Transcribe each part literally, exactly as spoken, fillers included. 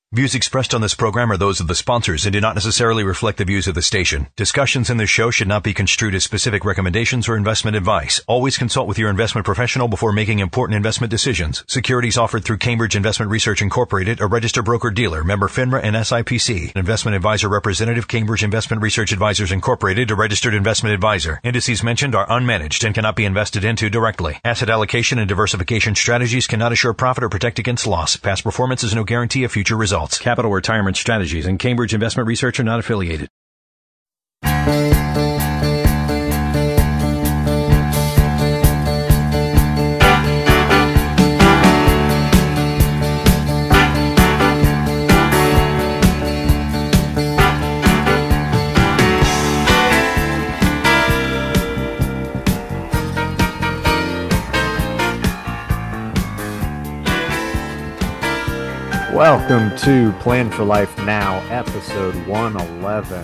Views expressed on this program are those of the sponsors and do not necessarily reflect the views of the station. Discussions in this show should not be construed as specific recommendations or investment advice. Always consult with your investment professional before making important investment decisions. Securities offered through Cambridge Investment Research Incorporated, a registered broker-dealer, member FINRA and S I P C. Investment advisor representative, Cambridge Investment Research Advisors Incorporated, a registered investment advisor. Indices mentioned are unmanaged and cannot be invested into directly. Asset allocation and diversification strategies cannot assure profit or protect against loss. Past performance is no guarantee of future results. Capital Retirement Strategies and Cambridge Investment Research are not affiliated. Welcome to Plan for Life Now, episode one eleven.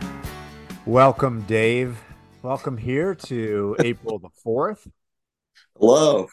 Welcome, Dave. Welcome here to April the fourth. Hello.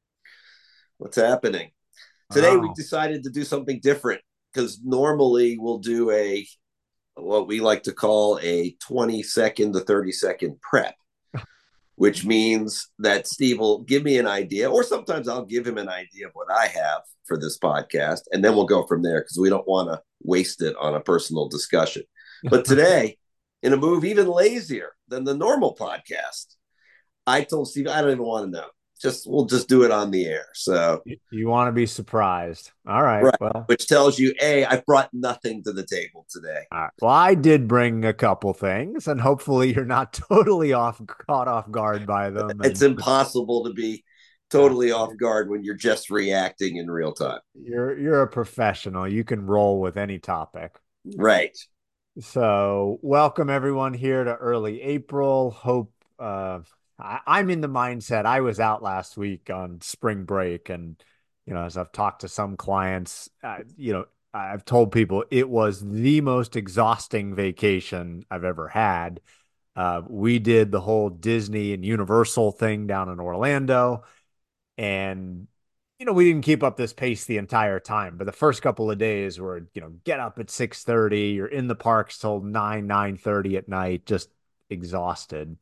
What's happening? Today Oh. we decided to do something different because normally we'll do a what we like to call a twenty second to thirty second prep, which means that Steve will give me an idea, or sometimes I'll give him an idea of what I have for this podcast, and then we'll go from there because we don't want to waste it on a personal discussion. But today, in a move even lazier than the normal podcast, I told Steve, I don't even want to know. Just we'll just do it on the air. So You, you want to be surprised. All right. right, Well, which tells you, A, I brought nothing to the table today. all right. Well, I did bring a couple things, and hopefully you're not totally off caught off guard by them. It's and impossible to be totally off guard when you're just reacting in real time. You're you're a professional. You can roll with any topic. Right. So, welcome everyone here to early April. Hope uh, I, I'm in the mindset. I was out last week on spring break, and you know, as I've talked to some clients, uh, you know, I've told people it was the most exhausting vacation I've ever had. Uh, we did the whole Disney and Universal thing down in Orlando, and you know, we didn't keep up this pace the entire time, but the first couple of days were, you know, get up at six thirty, you're in the parks till nine, nine thirty at night, just exhausted.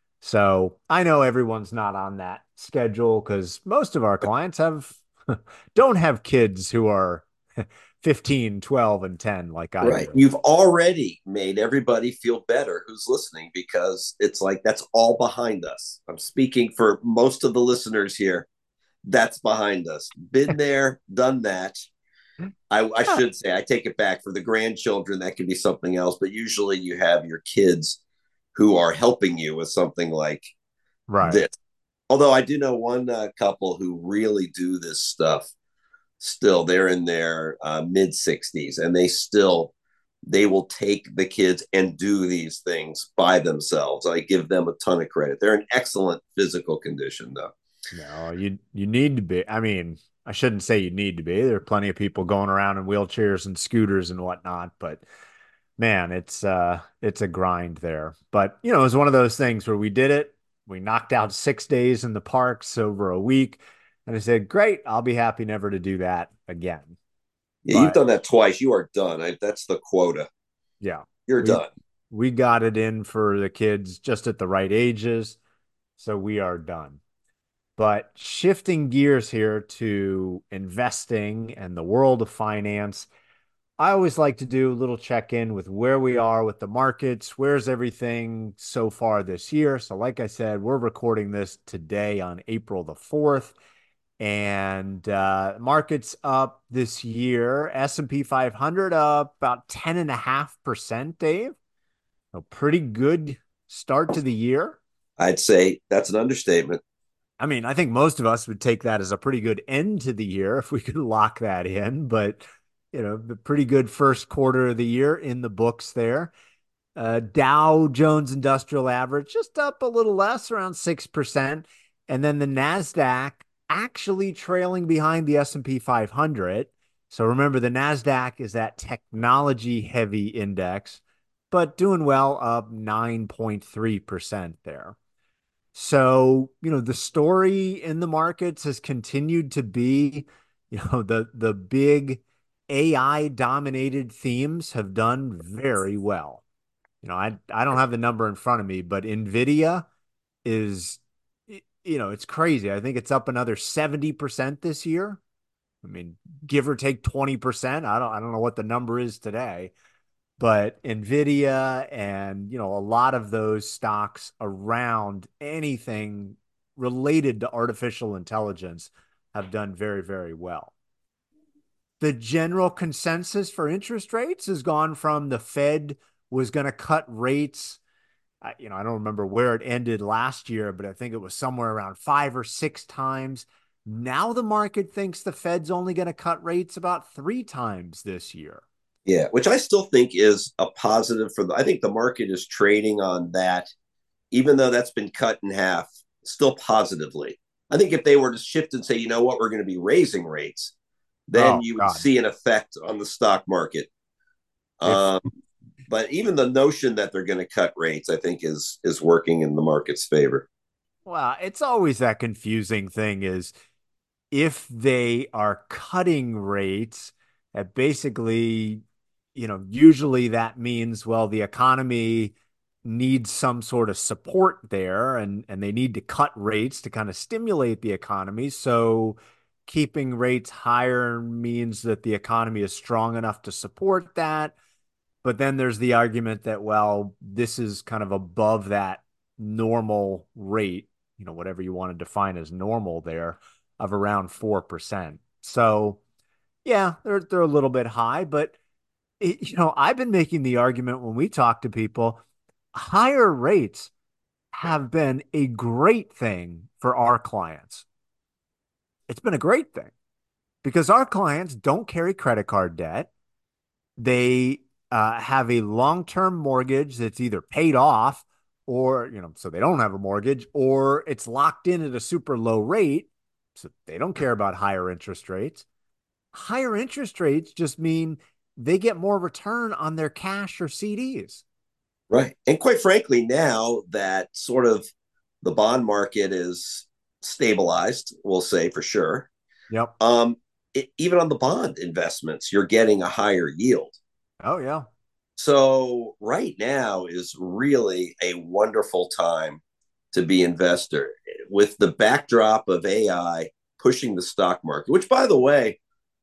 So I know everyone's not on that schedule because most of our clients have don't have kids who are fifteen, twelve, and ten like I Right. do. You've already made everybody feel better who's listening because it's like that's all behind us. I'm speaking for most of the listeners here. That's behind us. Been there, done that. I, I should say, I take it back. For the grandchildren, that could be something else. But usually you have your kids who are helping you with something like Right. this. Although I do know one uh, couple who really do this stuff still. They're in their uh, mid sixties and they still, they will take the kids and do these things by themselves. I give them a ton of credit. They're in excellent physical condition, though. No, you you need to be. I mean, I shouldn't say you need to be. There are plenty of people going around in wheelchairs and scooters and whatnot, but man, it's uh it's a grind there. But you know, it was one of those things where we did it. We knocked out six days in the parks over a week, and I said, "Great, I'll be happy never to do that again." Yeah, you've But done that twice. You are done. I, that's the quota. yeah, You're we done. we got it in for the kids just at the right ages, so we are done. But shifting gears here to investing and the world of finance, I always like to do a little check-in with where we are with the markets. Where's everything so far this year? So like I said, we're recording this today on April the fourth, and uh, markets up this year. S and P five hundred up about ten point five percent, Dave. A pretty good start to the year. I'd say that's an understatement. I mean, I think most of us would take that as a pretty good end to the year if we could lock that in, but you know, the pretty good first quarter of the year in the books there. Uh, Dow Jones Industrial Average just up a little less, around six percent. And then the NASDAQ actually trailing behind the S and P five hundred. So remember, the NASDAQ is that technology heavy index, but doing well, up nine point three percent there. So, you know, the story in the markets has continued to be, you know, the the big A I dominated themes have done very well. You know, I I don't have the number in front of me, but Nvidia is, you know, it's crazy. I think it's up another seventy percent this year. I mean, give or take twenty percent. I don't I don't know what the number is today, but Nvidia and, you know, a lot of those stocks around anything related to artificial intelligence have done very, very well. The general consensus for interest rates has gone from the Fed was going to cut rates. I, you know, I don't remember where it ended last year, but I think it was somewhere around five or six times. Now the market thinks the Fed's only going to cut rates about three times this year. Yeah, which I still think is a positive for the. I think the market is trading on that, even though that's been cut in half, still positively. I think if they were to shift and say, you know what, we're going to be raising rates, then Oh you would God. see an effect on the stock market. If Um, but even the notion that they're going to cut rates, I think, is is working in the market's favor. Well, it's always that confusing thing is if they are cutting rates, that basically, you know, usually that means, well, the economy needs some sort of support there and and they need to cut rates to kind of stimulate the economy. So keeping rates higher means that the economy is strong enough to support that. But then there's the argument that, well, this is kind of above that normal rate, you know, whatever you want to define as normal there, of around four percent. So, yeah, they're they're a little bit high, but it, you know, I've been making the argument when we talk to people, higher rates have been a great thing for our clients. It's been a great thing because our clients don't carry credit card debt. They uh, have a long-term mortgage that's either paid off or, you know, so they don't have a mortgage, or it's locked in at a super low rate. So they don't care about higher interest rates. Higher interest rates just mean they get more return on their cash or C Ds. Right. And quite frankly, now that sort of the bond market is stabilized, we'll say for sure, Yep. um, it, even on the bond investments, you're getting a higher yield. Oh, yeah. So right now is really a wonderful time to be investor with the backdrop of A I pushing the stock market, which by the way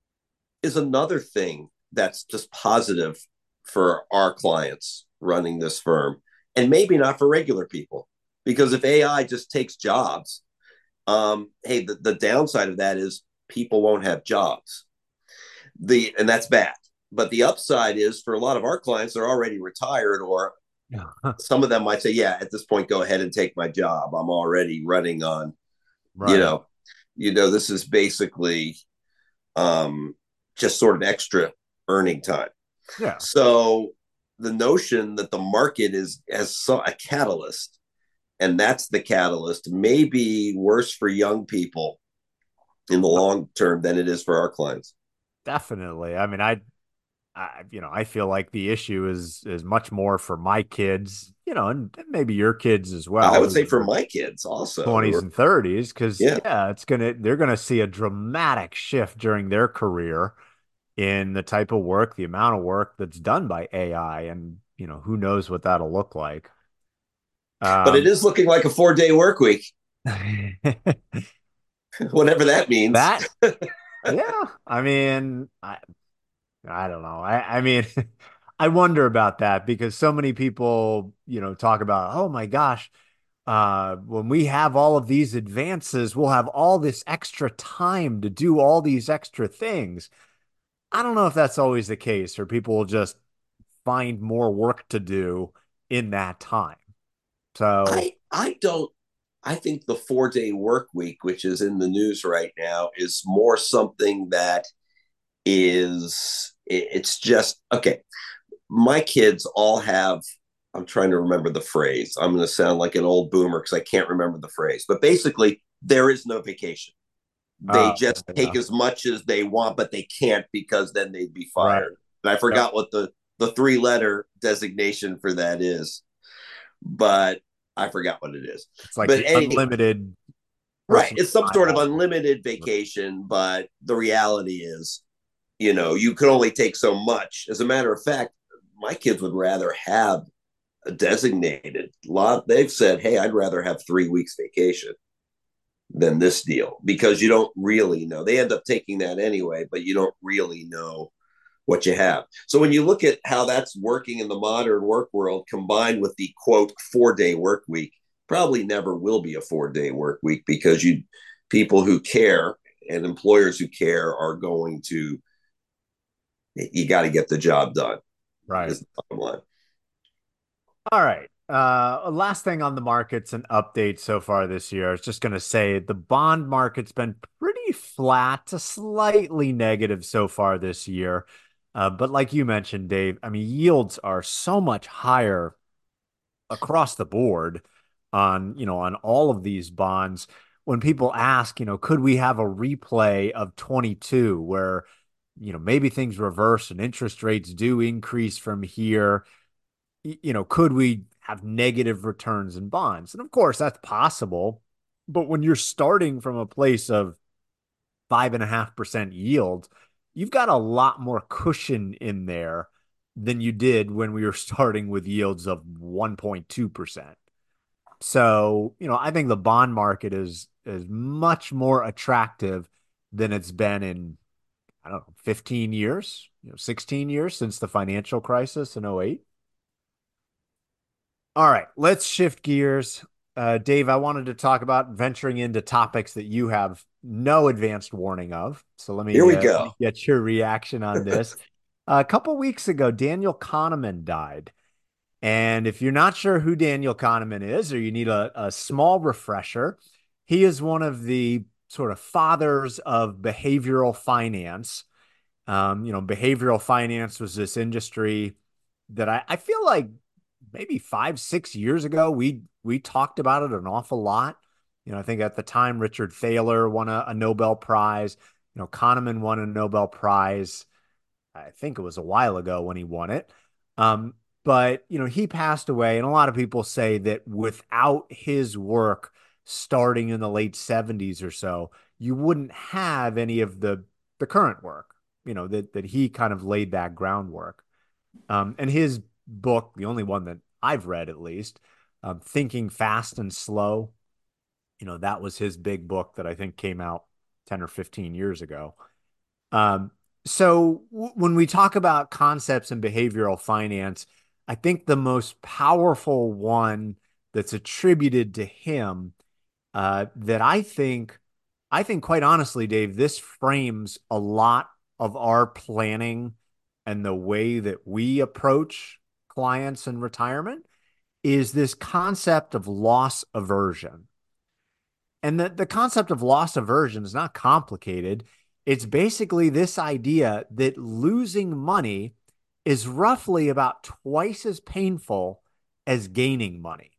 is another thing that's just positive for our clients running this firm and maybe not for regular people. Because if A I just takes jobs, um, hey, the, the downside of that is people won't have jobs. The and that's bad. But the upside is for a lot of our clients, they're already retired, or some of them might say, yeah, at this point, go ahead and take my job. I'm already running on, you Right. know, you know, this is basically um, just sort of extra earning time. Yeah. So the notion that the market is as so, a catalyst, and that's the catalyst, may be worse for young people in the long term than it is for our clients. Definitely. I mean, I I, you know, I feel like the issue is is much more for my kids, you know, and maybe your kids as I well, would who say for are my kids also, who twenties are, and thirties, because yeah. yeah, it's gonna they're gonna see a dramatic shift during their career in the type of work, the amount of work that's done by A I, and you know, who knows what that'll look like. But it Um, is looking like a four day work week, whatever that means. that, yeah, I mean, I, I don't know. I, I mean, I wonder about that because so many people, you know, talk about, oh my gosh, uh, when we have all of these advances, we'll have all this extra time to do all these extra things. I don't know if that's always the case, or people will just find more work to do in that time. So, I I don't. I think the four day work week, which is in the news right now, is more something that is. It's just okay. My kids all have. I'm trying to remember the phrase. I'm going to sound like an old boomer because I can't remember the phrase. But basically, there is no vacation. They uh, just take yeah, as much as they want, but they can't because then they'd be right. fired. And I Yep. forgot what the the three letter designation for that is, but I forgot what it is. It's like But the anyway, unlimited right, personal it's some time sort of off. unlimited vacation, but the reality is You know, you could only take so much. As a matter of fact, my kids would rather have a designated lot. They've said, hey, I'd rather have three weeks vacation than this deal, because you don't really know. They end up taking that anyway, but you don't really know what you have. So when you look at how that's working in the modern work world, combined with the quote four day work week, probably never will be a four day work week, because you people who care and employers who care are going to, you got to get the job done. Right. Is the bottom line. All right. Uh, last thing on the markets and updates so far this year. I was just going to say the bond market's been pretty flat to slightly negative so far this year. Uh, but like you mentioned, Dave, I mean, yields are so much higher across the board on, you know, on all of these bonds. When people ask, you know, could we have a replay of twenty-two where, you know, maybe things reverse and interest rates do increase from here? You know, could we have negative returns in bonds? And of course, that's possible. But when you're starting from a place of five and a half percent yield, you've got a lot more cushion in there than you did when we were starting with yields of one point two percent. So, you know, I think the bond market is is much more attractive than it's been in, I don't know, fifteen years, you know, sixteen years since the financial crisis in oh eight. All right, let's shift gears. Uh, Dave, I wanted to talk about venturing into topics that you have no advanced warning of. So let Here me, we uh, let go. me get your reaction on this. A couple weeks ago, Daniel Kahneman died. And if you're not sure who Daniel Kahneman is, or you need a, a small refresher, he is one of the sort of fathers of behavioral finance. Um, you know, behavioral finance was this industry that I, I feel like maybe five, six years ago, we we talked about it an awful lot. You know, I think at the time Richard Thaler won a, a Nobel Prize. You know, Kahneman won a Nobel Prize. I think it was a while ago when he won it. Um, but you know, he passed away, and a lot of people say that without his work starting in the late seventies or so, you wouldn't have any of the the current work. You know, that that he kind of laid that groundwork. Um, and his book, the only one that I've read at least, um, Thinking Fast and Slow, you know, that was his big book that I think came out ten or fifteen years ago. Um, so w- when we talk about concepts in behavioral finance, I think the most powerful one that's attributed to him, uh, that I think, I think quite honestly, Dave, this frames a lot of our planning and the way that we approach clients in retirement, is this concept of loss aversion. And the, the concept of loss aversion is not complicated. It's basically this idea that losing money is roughly about twice as painful as gaining money,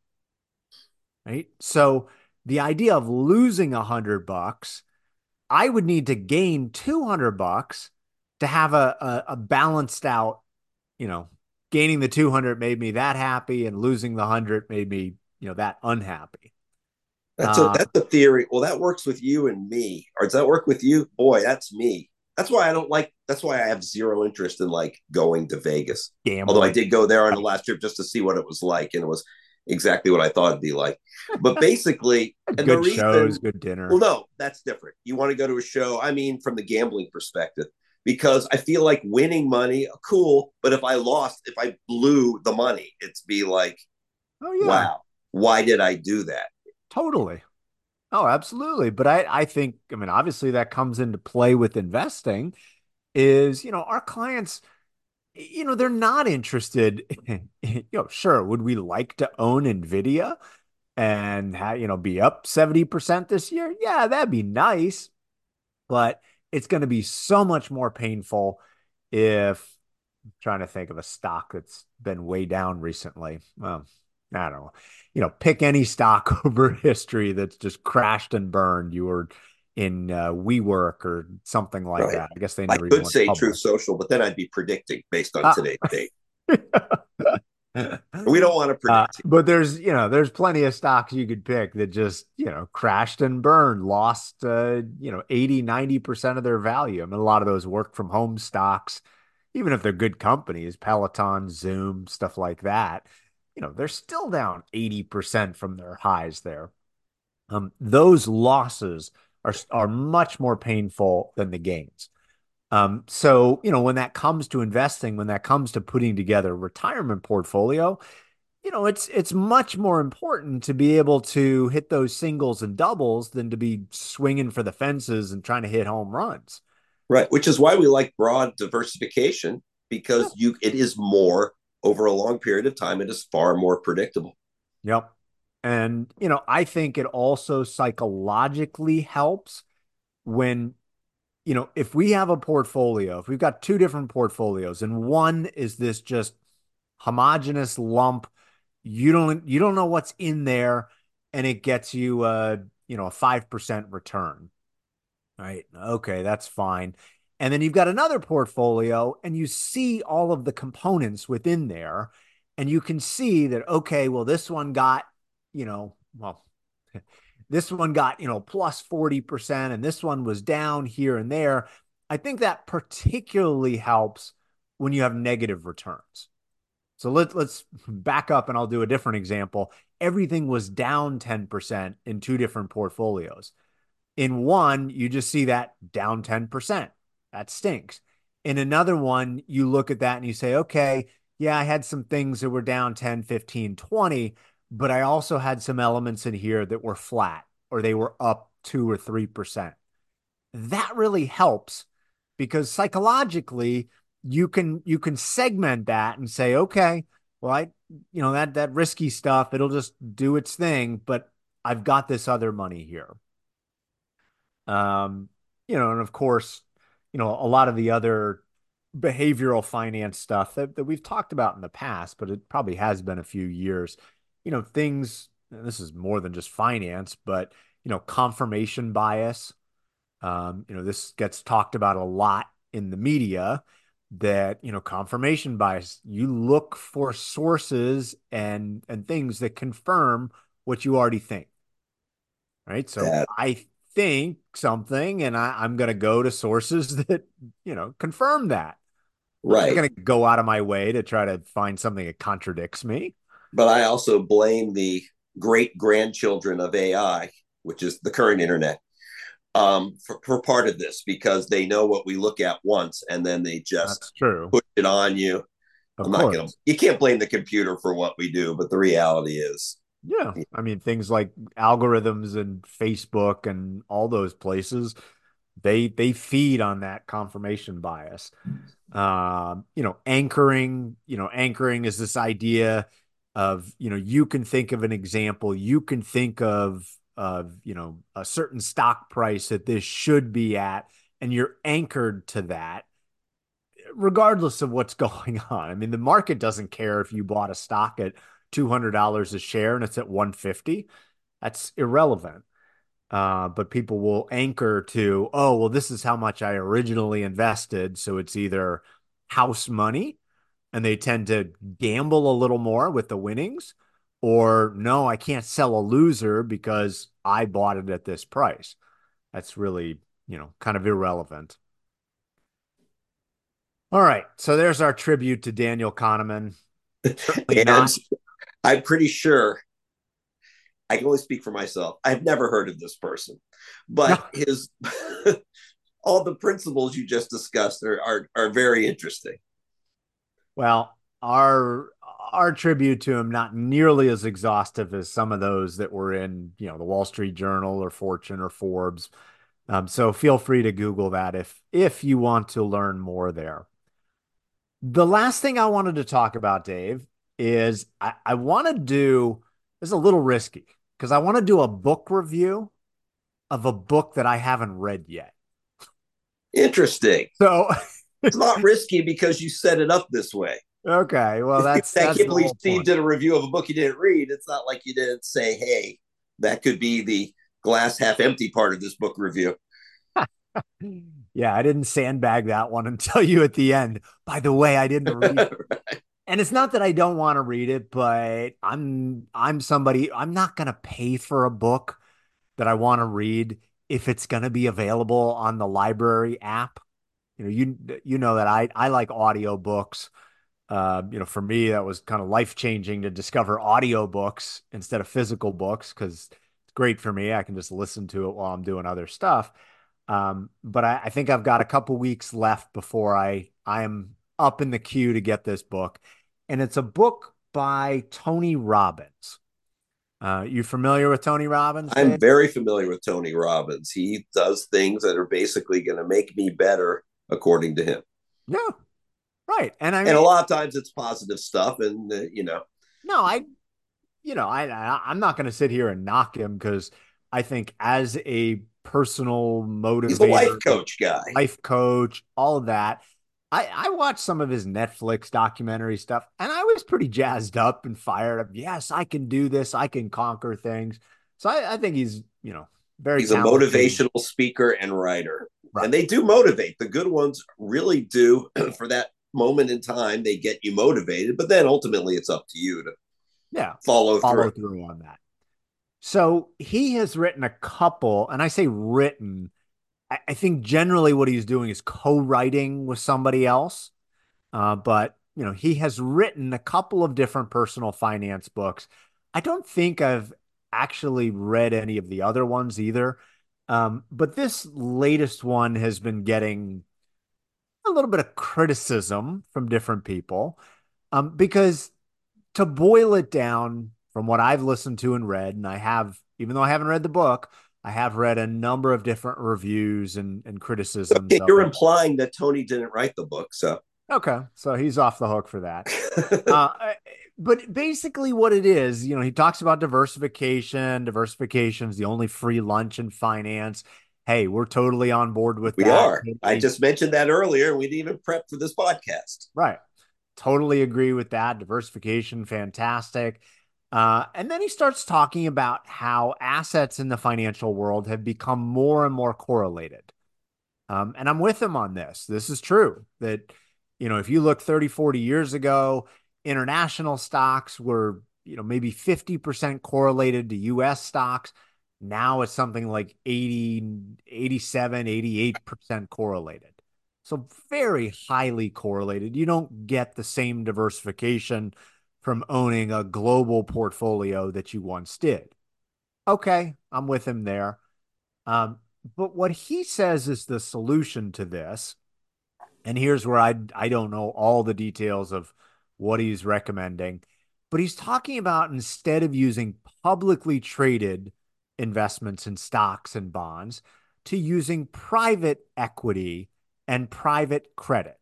right? So the idea of losing a hundred bucks, I would need to gain two hundred bucks to have a, a, a balanced out, you know, gaining the two hundred made me that happy and losing the one hundred made me, you know, that unhappy. That's a Uh, that's a theory. Well, that works with you and me. Or does that work with you? Boy, that's me. That's why I don't like. That's why I have zero interest in like going to Vegas. Although I Gambling. did go there on the last trip just to see what it was like, and it was exactly what I thought it'd be like. But basically, and the Good shows, reason, good well, dinner. no, that's different. You want to go to a show. I mean, from the gambling perspective, because I feel like winning money, cool. But if I lost, if I blew the money, it's be like, Oh yeah, wow, why did I do that? totally. Oh, absolutely. But I, I think, I mean, obviously that comes into play with investing is, you know, our clients, you know, they're not interested. You know, sure, would we like to own Nvidia and have, you know, be up seventy percent this year? Yeah, that'd be nice. But it's going to be so much more painful if I'm trying to think of a stock that's been way down recently. Well, I don't know. You know, pick any stock over history that's just crashed and burned. You were in uh, WeWork or something like Right. that. I guess they I never even could went say Truth public. Social, but then I'd be predicting based on Ah. today's date. We don't want to Uh, predict. but there's, you know, there's plenty of stocks you could pick that just, you know, crashed and burned, lost, uh, you know, eighty, ninety percent of their value. I mean, a lot of those work from home stocks, even if they're good companies, Peloton, Zoom, stuff like that, you know, they're still down eighty percent from their highs there. Um, those losses are, are much more painful than the gains. Um, so, you know, when that comes to investing, when that comes to putting together a retirement portfolio, you know, it's it's much more important to be able to hit those singles and doubles than to be swinging for the fences and trying to hit home runs. Right, which is why we like broad diversification, Yeah. because you it is more over a long period of time. It is far more predictable. Yep. And, you know, I think it also psychologically helps when, you know, if we have a portfolio, if we've got two different portfolios and one is this just homogenous lump, you don't you don't know what's in there and it gets you uh, you know, a five percent return. Right. Okay, that's fine. And then you've got another portfolio and you see all of the components within there and you can see that, okay, well, this one got, you know, well, this one got, you know, plus forty percent and this one was down here and there. I think that particularly helps when you have negative returns. So let, let's back up and I'll do a different example. Everything was down ten percent in two different portfolios. In one, you just see that down ten percent. That stinks. In another one, you look at that and you say, okay, yeah, I had some things that were down ten, fifteen, twenty, but I also had some elements in here that were flat or they were up two or three percent. That really helps because psychologically you can you can segment that and say, okay, well, I, you know, that that risky stuff, it'll just do its thing, but I've got this other money here. Um, you know, and of course, you know, a lot of the other behavioral finance stuff that, that we've talked about in the past, but it probably has been a few years, you know, things, this is more than just finance, but, you know, confirmation bias. Um, you know, this gets talked about a lot in the media that, you know, confirmation bias, you look for sources and and things that confirm what you already think. Right. So That I think something and I, I'm going to go to sources that, you know, confirm that. I'm not right. going to go out of my way to try to find something that contradicts me. But I also blame the great grandchildren of A I, which is the current internet, um, for, for part of this, because they know what we look at once and then they That's just true. push it on you. Of I'm not going to, course. you can't blame the computer for what we do, but the reality is, Yeah. I mean, things like algorithms and Facebook and all those places, they they feed on that confirmation bias. Um, you know, anchoring, you know, anchoring is this idea of, you know, you can think of an example, you can think of of, you know, a certain stock price that this should be at, and you're anchored to that regardless of what's going on. I mean, the market doesn't care if you bought a stock at two hundred dollars a share and it's at one hundred fifty. That's irrelevant. Uh, but people will anchor to, oh, well, this is how much I originally invested. So it's either house money and they tend to gamble a little more with the winnings, or no, I can't sell a loser because I bought it at this price. That's really, you know, kind of irrelevant. All right. So there's our tribute to Daniel Kahneman. Certainly and not. I'm pretty sure I can only speak for myself. I've never heard of this person, No. but his all the principles you just discussed are are, are very interesting. Well, our our tribute to him not nearly as exhaustive as some of those that were in, you know, the Wall Street Journal or Fortune or Forbes. Um, so feel free to Google that if if you want to learn more there. The last thing I wanted to talk about, Dave, is I, I want to do this is a little risky because I want to do a book review of a book that I haven't read yet. Interesting. So It's not risky because you set it up this way. okay, well that's I that's can't the believe whole Steve point. did a review of a book you didn't read. It's not like you didn't say, hey, that could be the glass half empty part of this book review. Yeah, I didn't sandbag that one and tell you at the end. By the way, I didn't read it. and it's not that I don't want to read it, but I'm I'm somebody I'm not going to pay for a book that I want to read if it's going to be available on the library app. You know, you you know that I I like audiobooks. Uh, you know, for me, that was kind of life changing to discover audiobooks instead of physical books because it's great for me. I can just listen to it while I'm doing other stuff. Um, but I, I think I've got a couple weeks left before I I am up in the queue to get this book, and it's a book by Tony Robbins. Uh, you familiar with Tony Robbins, I'm Dave? very familiar with Tony Robbins. He does things that are basically going to make me better, according to him. Yeah, right. And I And a mean, lot of times it's positive stuff. And, uh, you know, no, I you know, I, I I'm not going to sit here and knock him because I think as a personal he's a life motivator, coach guy. life coach, all of that, I I watched some of his Netflix documentary stuff, and I was pretty jazzed up and fired up. Yes, I can do this. I can conquer things. So I, I think he's, you know, very He's a talented. motivational speaker and writer. Right. And they do motivate. The good ones really do for that moment in time. They get you motivated, but then ultimately it's up to you to Yeah. follow Follow through. through on that. So he has written a couple, and I say written. I, I think generally what he's doing is co-writing with somebody else. Uh, but you know, he has written a couple of different personal finance books. I don't think I've actually read any of the other ones either. Um, but this latest one has been getting a little bit of criticism from different people. Um, because to boil it down from what I've listened to and read, and I have, even though I haven't read the book, I have read a number of different reviews and, and criticisms Okay, of you're it. implying that Tony didn't write the book, so Okay, so he's off the hook for that. Uh, but basically, what it is, you know, he talks about diversification. Diversification is the only free lunch in finance. Hey, we're totally on board with we that. are. I Totally- just mentioned that earlier. We didn't even prep for this podcast. Right. Totally agree with that. Diversification, fantastic. Uh, and then he starts talking about how assets in the financial world have become more and more correlated. Um, and I'm with him on this. This is true that, you know, if you look thirty, forty years ago, international stocks were, you know, maybe fifty percent correlated to U S stocks. Now it's something like eighty, eighty-seven, eighty-eight percent correlated. So very highly correlated. You don't get the same diversification from owning a global portfolio that you once did. Okay, I'm with him there. Um, but what he says is the solution to this, and here's where I I don't know all the details of what he's recommending, but he's talking about instead of using publicly traded investments in stocks and bonds to using private equity and private credit.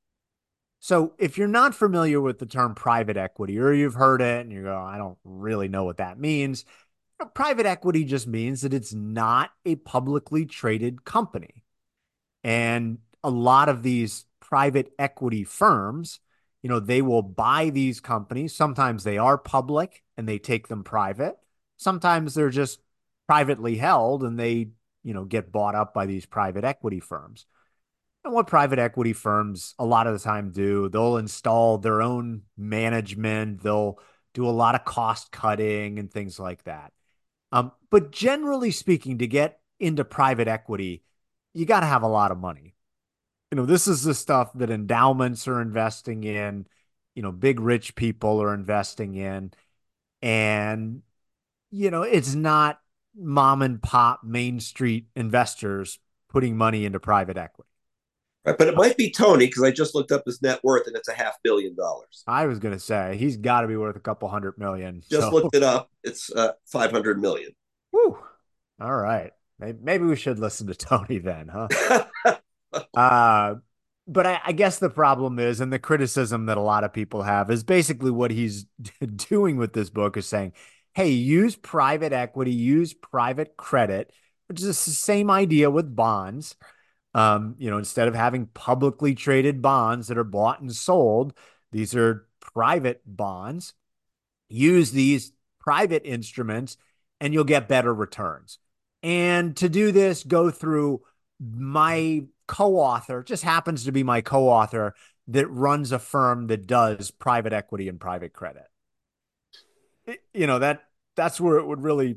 So if you're not familiar with the term private equity, or you've heard it and you go, I don't really know what that means, private equity just means that it's not a publicly traded company. And a lot of these private equity firms, you know, they will buy these companies. Sometimes they are public and they take them private. Sometimes they're just privately held and they, you know, get bought up by these private equity firms. And what private equity firms a lot of the time do, they'll install their own management, they'll do a lot of cost cutting and things like that. Um, but generally speaking, to get into private equity, you got to have a lot of money. You know, this is the stuff that endowments are investing in, you know, big rich people are investing in. And, you know, it's not mom and pop Main Street investors putting money into private equity. Right, but it might be Tony because I just looked up his net worth and it's a half billion dollars. I was going to say he's got to be worth a couple hundred million. Just So, looked it up. It's uh, five hundred million. whew. All right. Maybe we should listen to Tony then, huh? Uh, but I, I guess the problem is, and the criticism that a lot of people have is basically what he's doing with this book is saying, hey, use private equity, use private credit, which is the same idea with bonds. Um, you know, instead of having publicly traded bonds that are bought and sold, these are private bonds. Use these private instruments and you'll get better returns. And to do this, go through my co-author, just happens to be my co-author that runs a firm that does private equity and private credit. It, you know, that that's where it would really,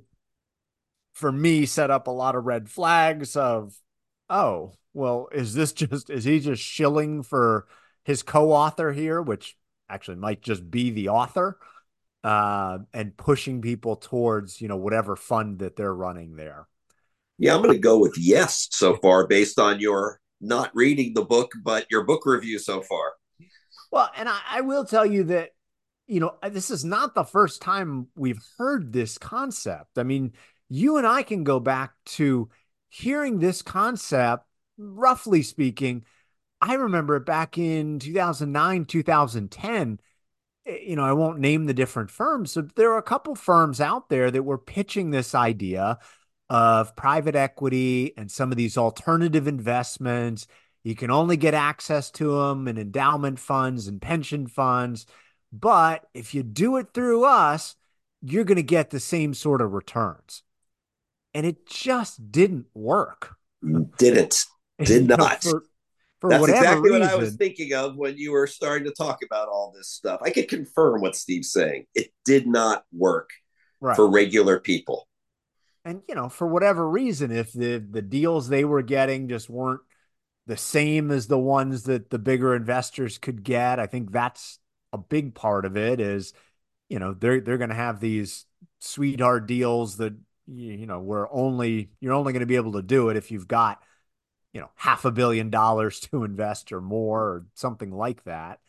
for me, set up a lot of red flags of, oh, well, is this just, is he just shilling for his co-author here, which actually might just be the author, uh, and pushing people towards, you know, whatever fund that they're running there. Yeah, I'm going to go with yes so far based on your not reading the book, but your book review so far. Well, and I, I will tell you that, you know, this is not the first time we've heard this concept. I mean, you and I can go back to hearing this concept, roughly speaking. I remember it back in two thousand nine, two thousand ten. You know, I won't name the different firms. So there are a couple firms out there that were pitching this idea of private equity and some of these alternative investments. You can only get access to them in endowment funds and pension funds. But if you do it through us, you're going to get the same sort of returns. And it just didn't work. Didn't. Did You know, not. for, for That's whatever exactly reason. what I was thinking of when you were starting to talk about all this stuff. I could confirm what Steve's saying. It did not work Right. for regular people. And, you know, for whatever reason, if the the deals they were getting just weren't the same as the ones that the bigger investors could get, I think that's a big part of it is, you know, they're they're going to have these sweetheart deals that, you know, where only you're only going to be able to do it if you've got, you know, half a billion dollars to invest or more or something like that.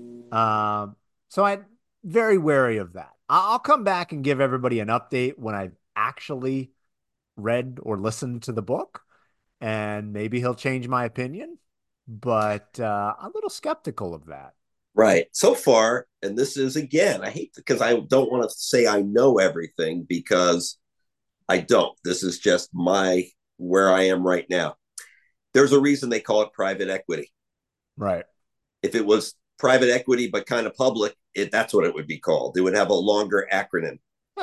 Um, so I'm very wary of that. I'll come back and give everybody an update when I've actually read or listened to the book, and maybe he'll change my opinion, but uh, I'm a little skeptical of that. Right. So far, and this is again, I hate because I don't want to say I know everything because I don't. This is just my where I am right now. There's a reason they call it private equity. Right. If it was private equity but kind of public, it that's what it would be called. It would have a longer acronym.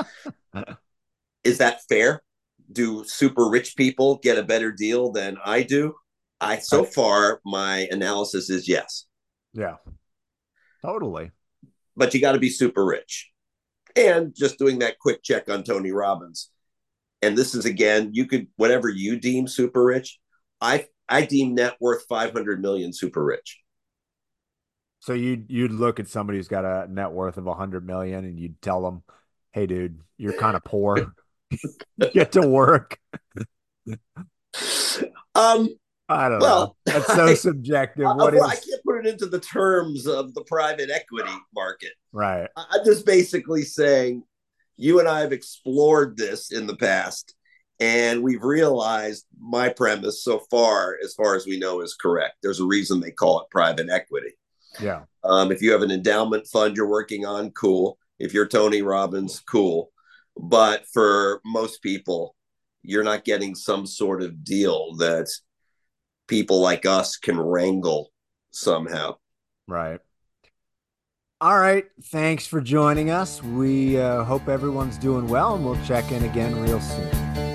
Is that fair? Do super rich people get a better deal than I do? I so far my analysis is yes. Yeah. Totally. But you got to be super rich. And just doing that quick check on Tony Robbins. And this is again, you could whatever you deem super rich. I I deem net worth five hundred million super rich. So you'd you'd look at somebody who's got a net worth of a hundred million and you'd tell them, "Hey, dude, you're kind of poor. Get to work." Um, I don't well, know. That's so I, subjective. I, What well, is... I can't put it into the terms of the private equity market. Right. I'm just basically saying you and I have explored this in the past, and we've realized my premise so far, as far as we know, is correct. There's a reason they call it private equity. Yeah. Um, if you have an endowment fund you're working on, cool. If you're Tony Robbins, cool. But for most people, you're not getting some sort of deal that people like us can wrangle somehow. Right. All right. Thanks for joining us. We uh, hope everyone's doing well, and we'll check in again real soon.